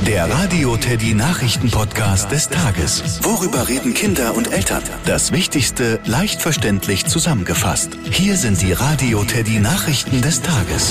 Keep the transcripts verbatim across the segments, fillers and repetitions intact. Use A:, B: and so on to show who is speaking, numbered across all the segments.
A: Der Radio Teddy Nachrichten-Podcast des Tages. Worüber reden Kinder und Eltern? Das Wichtigste leicht verständlich zusammengefasst. Hier sind die Radio Teddy Nachrichten des Tages.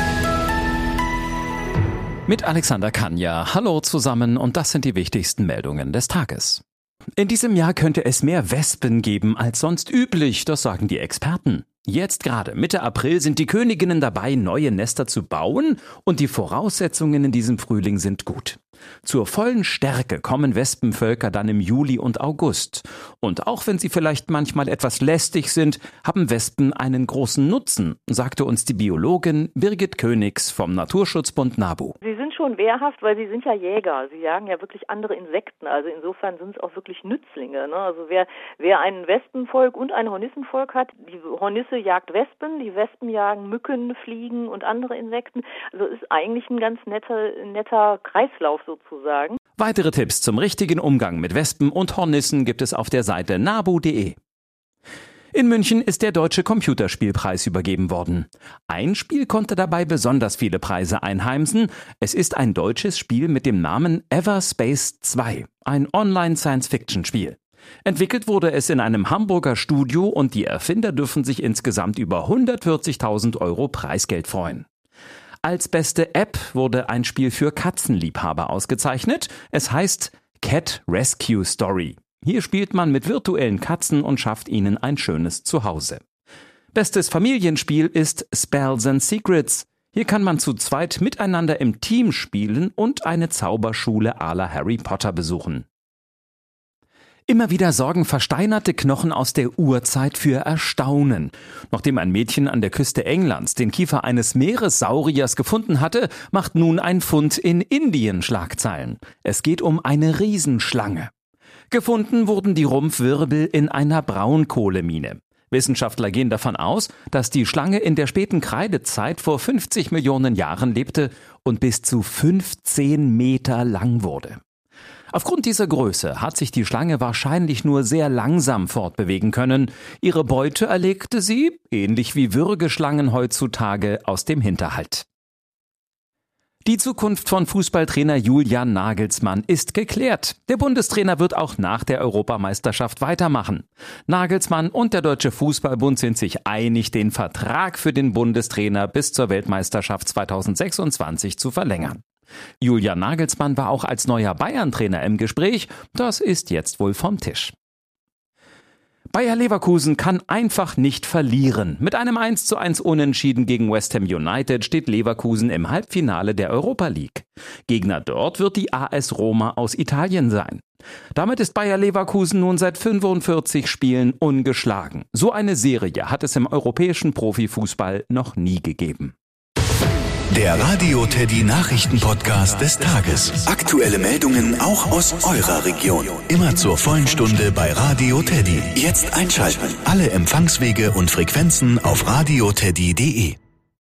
B: Mit Alexander Kanja. Hallo zusammen und das sind die wichtigsten Meldungen des Tages. In diesem Jahr könnte es mehr Wespen geben als sonst üblich, das sagen die Experten. Jetzt gerade, Mitte April, sind die Königinnen dabei, neue Nester zu bauen und die Voraussetzungen in diesem Frühling sind gut. Zur vollen Stärke kommen Wespenvölker dann im Juli und August. Und auch wenn sie vielleicht manchmal etwas lästig sind, haben Wespen einen großen Nutzen, sagte uns die Biologin Birgit Königs vom Naturschutzbund NABU.
C: Sie sind schon wehrhaft, weil sie sind ja Jäger. Sie jagen ja wirklich andere Insekten. Also insofern sind es auch wirklich Nützlinge. Ne? Also wer, wer ein Wespenvolk und ein Hornissenvolk hat, die Hornisse jagt Wespen, die Wespen jagen Mücken, Fliegen und andere Insekten. Also ist eigentlich ein ganz netter, netter Kreislauf sozusagen.
B: Weitere Tipps zum richtigen Umgang mit Wespen und Hornissen gibt es auf der Seite nabu punkt de. In München ist der Deutsche Computerspielpreis übergeben worden. Ein Spiel konnte dabei besonders viele Preise einheimsen. Es ist ein deutsches Spiel mit dem Namen Everspace zwei, ein Online-Science-Fiction-Spiel. Entwickelt wurde es in einem Hamburger Studio und die Erfinder dürfen sich insgesamt über hundertvierzigtausend Euro Preisgeld freuen. Als beste App wurde ein Spiel für Katzenliebhaber ausgezeichnet. Es heißt Cat Rescue Story. Hier spielt man mit virtuellen Katzen und schafft ihnen ein schönes Zuhause. Bestes Familienspiel ist Spells and Secrets. Hier kann man zu zweit miteinander im Team spielen und eine Zauberschule à la Harry Potter besuchen. Immer wieder sorgen versteinerte Knochen aus der Urzeit für Erstaunen. Nachdem ein Mädchen an der Küste Englands den Kiefer eines Meeressauriers gefunden hatte, macht nun ein Fund in Indien Schlagzeilen. Es geht um eine Riesenschlange. Gefunden wurden die Rumpfwirbel in einer Braunkohlemine. Wissenschaftler gehen davon aus, dass die Schlange in der späten Kreidezeit vor fünfzig Millionen Jahren lebte und bis zu fünfzehn Meter lang wurde. Aufgrund dieser Größe hat sich die Schlange wahrscheinlich nur sehr langsam fortbewegen können. Ihre Beute erlegte sie, ähnlich wie Würgeschlangen heutzutage, aus dem Hinterhalt. Die Zukunft von Fußballtrainer Julian Nagelsmann ist geklärt. Der Bundestrainer wird auch nach der Europameisterschaft weitermachen. Nagelsmann und der Deutsche Fußballbund sind sich einig, den Vertrag für den Bundestrainer bis zur Weltmeisterschaft zweitausendsechsundzwanzig zu verlängern. Julian Nagelsmann war auch als neuer Bayern-Trainer im Gespräch. Das ist jetzt wohl vom Tisch. Bayer Leverkusen kann einfach nicht verlieren. Mit einem eins zu eins Unentschieden gegen West Ham United steht Leverkusen im Halbfinale der Europa League. Gegner dort wird die A S Roma aus Italien sein. Damit ist Bayer Leverkusen nun seit fünfundvierzig Spielen ungeschlagen. So eine Serie hat es im europäischen Profifußball noch nie gegeben.
A: Der Radio Teddy Nachrichten-Podcast des Tages. Aktuelle Meldungen auch aus eurer Region. Immer zur vollen Stunde bei Radio Teddy. Jetzt einschalten. Alle Empfangswege und Frequenzen auf radio teddy punkt de.